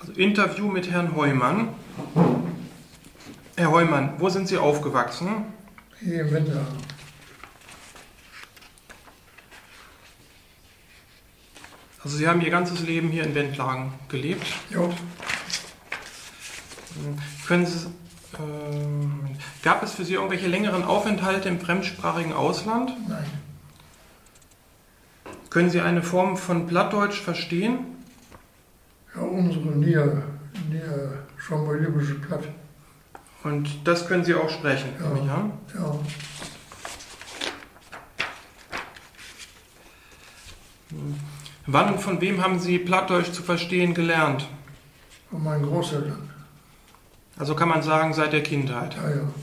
Also Interview mit Herrn Heumann. Herr Heumann, wo sind Sie aufgewachsen? Hier im Winter. Also Sie haben Ihr ganzes Leben hier in Wendlagen gelebt. Ja. Können Sie, gab es für Sie irgendwelche längeren Aufenthalte im fremdsprachigen Ausland? Nein. Können Sie eine Form von Plattdeutsch verstehen? Ja, unsere schambalische Platt. Und das können Sie auch sprechen, Ja. nehme ich an? Ja. Wann und von wem haben Sie Plattdeutsch zu verstehen gelernt? Von meinen Großeltern. Also kann man sagen, seit der Kindheit. Ja, ja.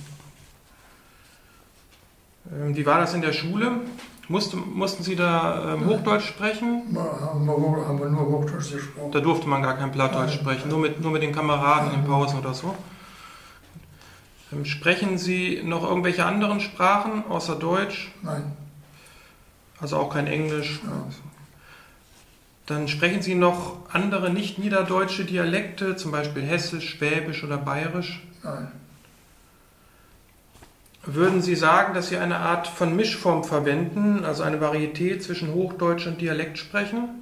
Wie war das in der Schule? Mussten Sie da Hochdeutsch sprechen? Haben wir nur Hochdeutsch gesprochen. Da durfte man gar kein Plattdeutsch sprechen, nur mit den Kameraden in Pausen oder so. Sprechen Sie noch irgendwelche anderen Sprachen außer Deutsch? Nein. Also auch kein Englisch? Ja. Dann sprechen Sie noch andere nicht niederdeutsche Dialekte, zum Beispiel Hessisch, Schwäbisch oder Bayerisch? Nein. Würden Sie sagen, dass Sie eine Art von Mischform verwenden, also eine Varietät zwischen Hochdeutsch und Dialekt sprechen?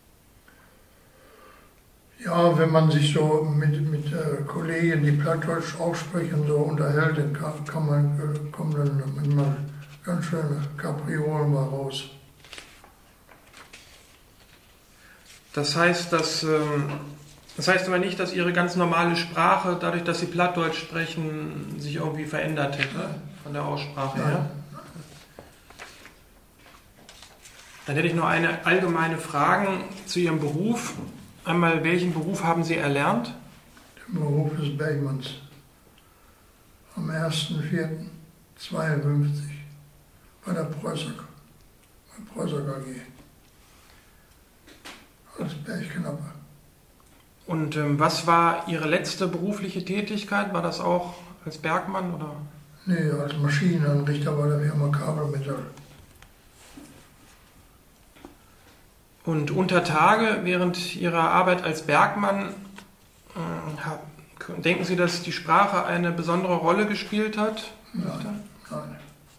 Ja, wenn man sich so mit Kollegen, die Plattdeutsch aussprechen, so unterhält, dann kommen dann manchmal ganz schöne Kapriolen mal raus. Das heißt aber nicht, dass Ihre ganz normale Sprache, dadurch, dass Sie Plattdeutsch sprechen, sich irgendwie verändert hätte von der Aussprache her? Dann hätte ich noch eine allgemeine Frage zu Ihrem Beruf. Einmal, welchen Beruf haben Sie erlernt? Der Beruf des Bergmanns. Am 1.4.52 bei der Preußer AG. Als Bergknappe. Und was war Ihre letzte berufliche Tätigkeit? War das auch als Bergmann oder? Nee, als Maschinenanrichter bei der Firma Kabelmetall. Und unter Tage, während Ihrer Arbeit als Bergmann, denken Sie, dass die Sprache eine besondere Rolle gespielt hat? Nein, nein.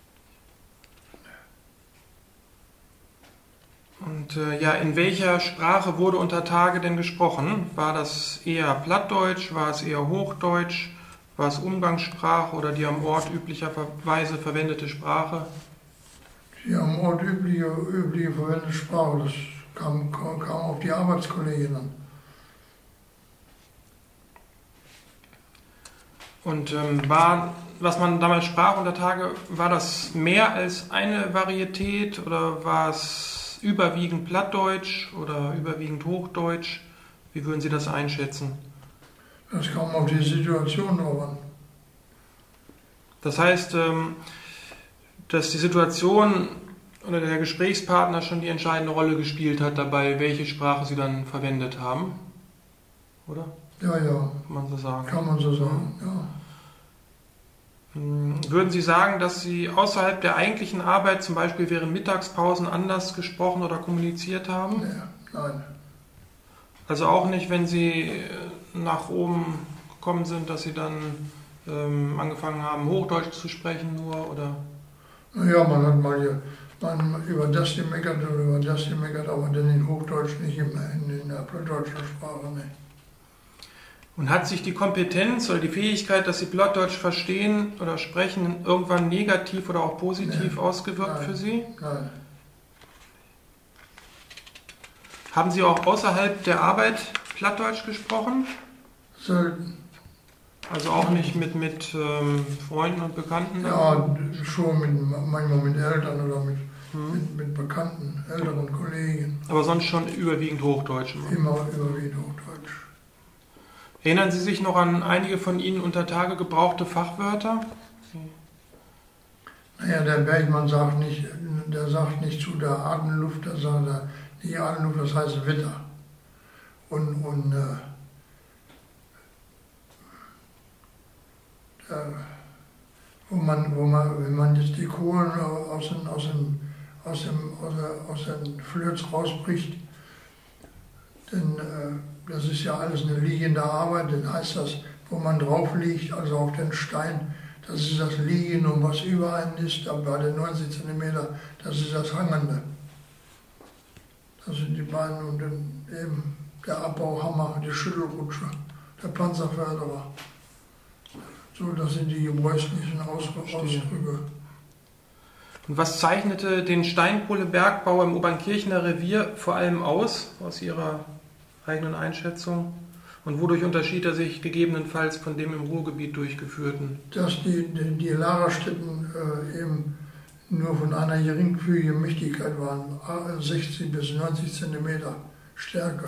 Und in welcher Sprache wurde unter Tage denn gesprochen? War das eher Plattdeutsch, war es eher Hochdeutsch, war es Umgangssprache oder die am Ort üblicherweise verwendete Sprache? Die am Ort übliche verwendete Sprache, das kam auf die Arbeitskollegen an. Und was man damals sprach unter Tage, war das mehr als eine Varietät oder war es überwiegend Plattdeutsch oder überwiegend Hochdeutsch? Wie würden Sie das einschätzen? Das kam auf die Situation drauf an. Das heißt, dass die Situation oder der Gesprächspartner schon die entscheidende Rolle gespielt hat dabei, welche Sprache Sie dann verwendet haben, oder? Ja, ja. Kann man so sagen. Kann man so sagen, ja. Würden Sie sagen, dass Sie außerhalb der eigentlichen Arbeit, zum Beispiel während Mittagspausen, anders gesprochen oder kommuniziert haben? Nee, nein. Also auch nicht, wenn Sie nach oben gekommen sind, dass Sie dann angefangen haben, Hochdeutsch zu sprechen nur, oder? Naja, man hat mal über das gemeckert oder über das gemeckert, aber dann in Hochdeutsch nicht in der plattdeutschen Sprache, ne. Und hat sich die Kompetenz oder die Fähigkeit, dass Sie Plattdeutsch verstehen oder sprechen, irgendwann negativ oder auch positiv ausgewirkt für Sie? Nein. Haben Sie auch außerhalb der Arbeit Plattdeutsch gesprochen? Selten. Also auch nicht mit Freunden und Bekannten? Ja, schon manchmal mit Eltern oder mit Bekannten, älteren Kollegen. Aber sonst schon überwiegend Hochdeutsch? Immer überwiegend Hochdeutsch. Erinnern Sie sich noch an einige von Ihnen unter Tage gebrauchte Fachwörter? Naja, der Bergmann sagt nicht zu der Atemluft, der sagt nicht Atemluft, das heißt Witter. Und wenn man jetzt die Kohlen aus den Flöz rausbricht, Denn das ist ja alles eine liegende Arbeit, dann heißt das, wo man drauf liegt, also auf den Stein, das ist das Liegen und was über einen ist, bei den 90 cm, das ist das Hangende. Das sind die beiden und dann eben der Abbauhammer, die Schüttelrutsche, der Panzerförderer. So, das sind die gebräuchlichen Ausdrücke. Und was zeichnete den Steinkohlebergbau im Obernkirchener Revier vor allem aus Ihrer eigenen Einschätzung? Und wodurch unterschied er sich gegebenenfalls von dem im Ruhrgebiet durchgeführten? Dass die Lagerstätten eben nur von einer geringfügigen Mächtigkeit waren, 60 bis 90 cm Stärke.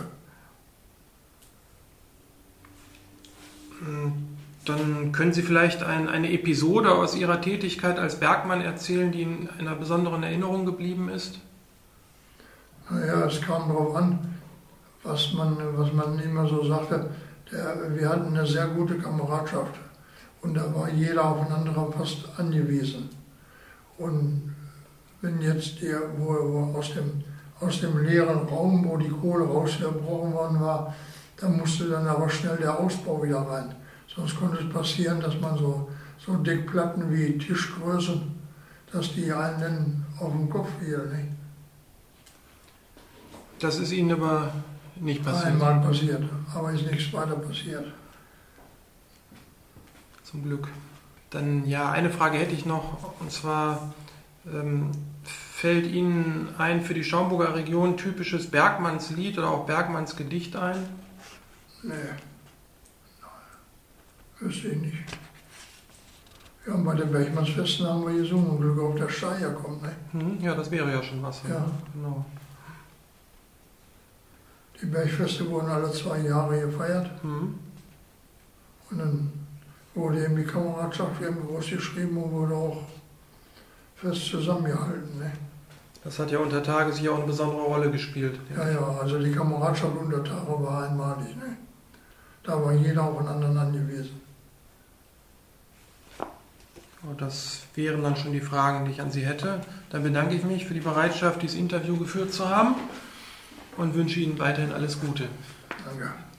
Dann können Sie vielleicht eine Episode aus Ihrer Tätigkeit als Bergmann erzählen, die Ihnen in einer besonderen Erinnerung geblieben ist? Naja, es kam darauf an, was man immer so sagte. Wir hatten eine sehr gute Kameradschaft und da war jeder auf den anderen fast angewiesen. Und wenn jetzt wo aus dem leeren Raum, wo die Kohle rausgebrochen worden war, da musste dann aber schnell der Ausbau wieder rein. Sonst konnte es passieren, dass man so Deckplatten wie Tischgrößen, dass die einen dann auf den Kopf fielen. Nicht? Das ist Ihnen aber nicht passiert? Einmal passiert, aber ist nichts weiter passiert. Zum Glück. Dann ja, eine Frage hätte ich noch, und zwar fällt Ihnen ein für die Schaumburger Region typisches Bergmannslied oder auch Bergmannsgedicht ein? Nee. Wüsste ich nicht. Ja, bei den Bergmannsfesten haben wir gesungen, Glück auf der Steiger kommt, ne? Ja, das wäre ja schon was. Ja. Genau. Die Bergfeste wurden alle 2 Jahre gefeiert. Und dann wurde eben die Kameradschaft eben groß geschrieben und wurde auch fest zusammengehalten, ne? Das hat ja unter Tage sicher auch eine besondere Rolle gespielt. Ja, also die Kameradschaft unter Tage war einmalig, ne? Da war jeder auf den anderen angewiesen. Das wären dann schon die Fragen, die ich an Sie hätte. Dann bedanke ich mich für die Bereitschaft, dieses Interview geführt zu haben und wünsche Ihnen weiterhin alles Gute. Danke.